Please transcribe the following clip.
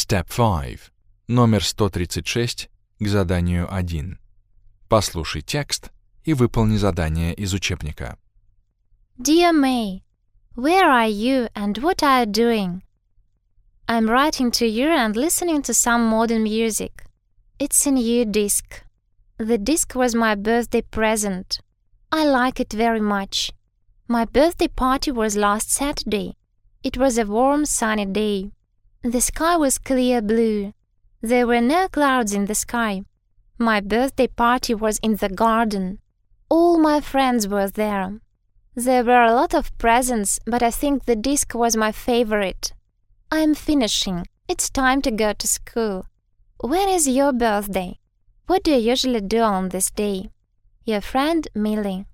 Step 5. Номер 136 к заданию 1. Послушай текст и выполни задание из учебника. Dear May, where are you and what are you doing? I'm writing to you and listening to some modern music. It's a new disc. The disc was my birthday present. I like it very much. My birthday party was last Saturday. It was a warm, sunny day. The sky was clear blue. There were no clouds in the sky. My birthday party was in the garden. All my friends were there. There were a lot of presents, but I think the disc was my favorite. I'm finishing. It's time to go to school. When is your birthday? What do you usually do on this day? Your friend, Millie.